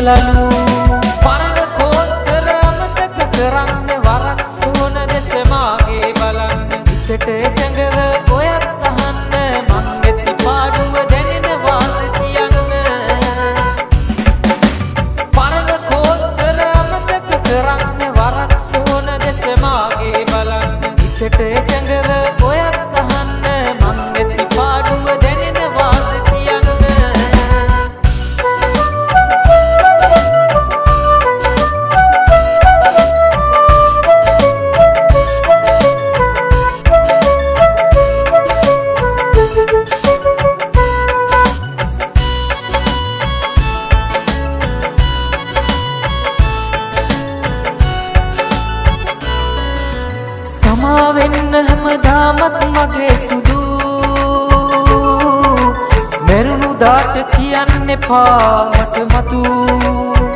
ලලු පරණ කෝත්තර අමතක කරන්න වරක් සෝන දෙස මාගේ බලන්න හිතට එකඟව ඔයත් අහන්න මං නැති පාඩුව දැනෙන වාද කියන්න පරණ කෝත්තර අමතක කරන්න වරක් සෝන දෙස මාගේ බලන්න හිතට එකඟව ඔයත් අහන්න මං නැති පාඩුව දැනෙන වාද කියන්න සමාවෙන්න හැමදාමත් මගේ සුදු මෙරුණු දාට කියන්න එපා මට මතු